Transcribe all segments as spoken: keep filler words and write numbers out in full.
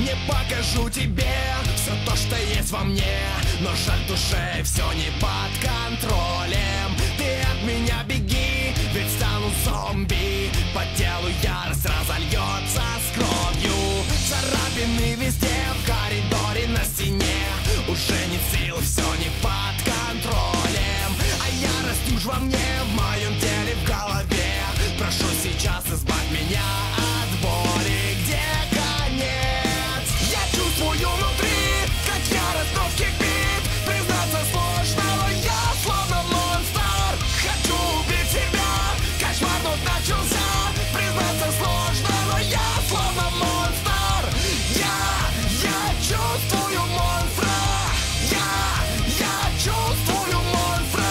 Сегодня покажу тебе все то, что есть во мне, но жаль душе все не под контролем. Ты от меня беги, ведь стану зомби. По телу ярость разольется с кровью. Царапины везде, в коридоре, на стене. Уже нет сил, все не под контролем. А ярость уж во мне, в моем теле, в голове. Прошу сейчас избавь меня от боли. Где конец? Я чувствую внутри, как ярость вновь кипит. Признаться сложно, но я словно монстр. Хочу убить себя, кошмар вновь начался. Признаться сложно, но я словно монстр. Я, я чувствую монстра. Я, я чувствую монстра.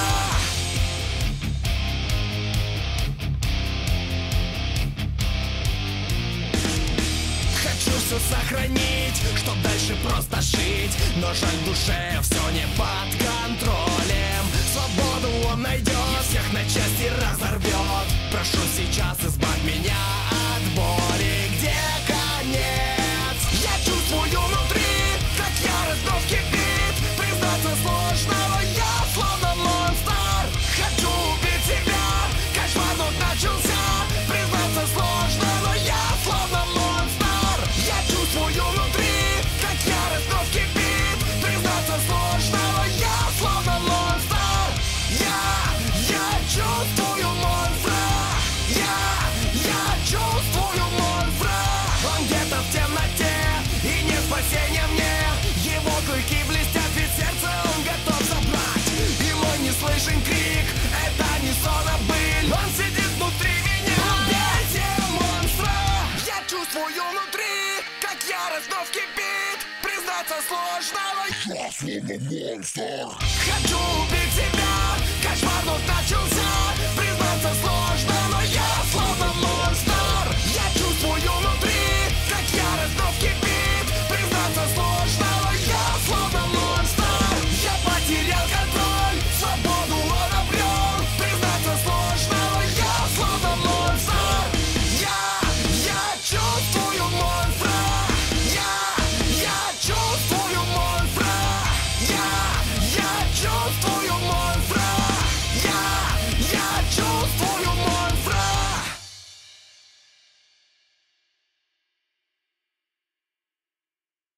Хочу все сохранить, чтоб дальше просто жить. Но жаль душе все не под контролем. Свободу он найдет и всех на части разорвет. Прошу сейчас избавь меня от боли. Где конец? Я чувствую внутри, как ярость вновь кипит. Признаться сложно, но я словно монстр. Хочу убить себя, кошмар вновь начался. Признаться сложно, но я словно монстр. Я чувствую внутри, как ярость вновь кипит. Признаться сложно, но я словно монстр. Я, я чувствую монстра. Я, я чувствую монстра. Он где-то в темноте, и нет спасения мне. Его клыки блестят, ведь сердце он готов забрать. И мой неслышен крик, это не сон, а быль. Он сидит внутри меня. Убейте монстра. Я чувствую внутри, как ярость вновь кипит. Признаться сложно, но я словно монстр. Хочу убить себя, кошмар вновь начался.